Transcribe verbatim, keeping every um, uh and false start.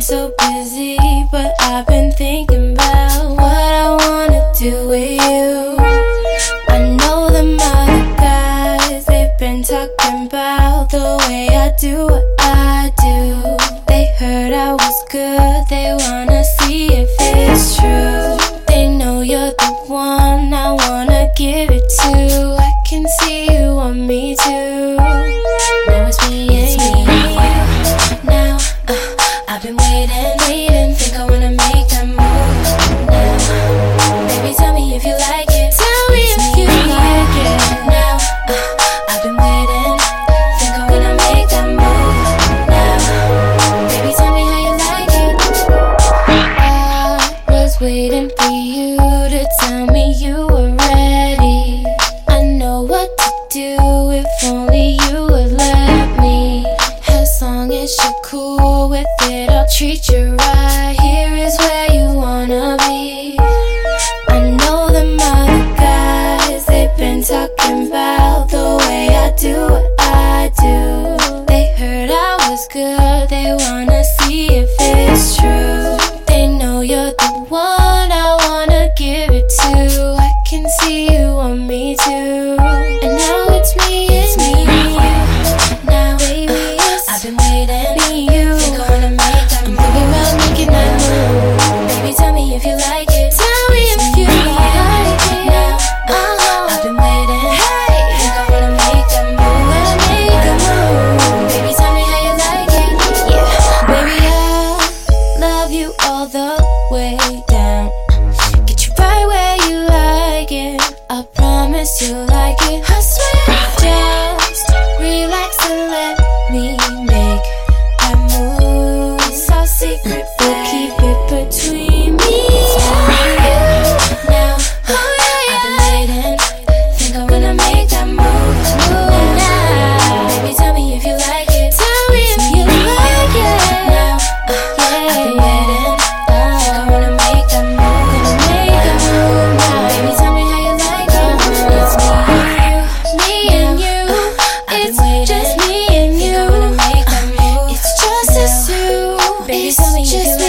so busy, but I've been thinking about what I wanna do with you. I know them other guys, they've been talking about the way I do what I do. They heard I was good, they wanna see if it's true. They know you're the one I wanna give it to. I can see you want me too. Now it's me and you. Now uh, I've been waiting, waiting. Think I wanna make that move now. Baby, tell me if you like it. Tell me if you like it. Now uh, I've been waiting. Think I wanna make that move now. Baby, tell me how you like it. I was waiting for you to tell me you were ready. I know what to do if only you would let me. As long as you're cool with it, I'll treat you right. Here is where you wanna be. I know them other guys, they've been talking about the way I do what I do. They heard I was good, they wanna see if it's true. They know you're the one I wanna give it to. I can see you want me too. And now it's me, it's me. Now, baby, uh, I've been waiting. Me, you. Think I wanna make that move. I'm thinking about making that move. Baby, tell me if you like it. Tell me if you like it. Now, uh, I've been waiting. Hey, think I wanna make that move. Wanna make a move. Baby, tell me how you like it. Yeah, baby, I love you all the way down. Get you right where you like it. I promise you like it. I swear, just relax and let me make that move. It's our secret, but keep it between me and you. Now, oh yeah, I've been waiting. Think I wanna make that move now. Baby, tell me if you like it. Tell me if you like it. Now, uh, yeah, I've been waiting. Think I wanna make that move. Gonna make that move now. Baby, tell me how you like it. It's me and you, me and you. It's just me and you. Think I wanna make that move. It's just us two. Baby, tell me if you like it.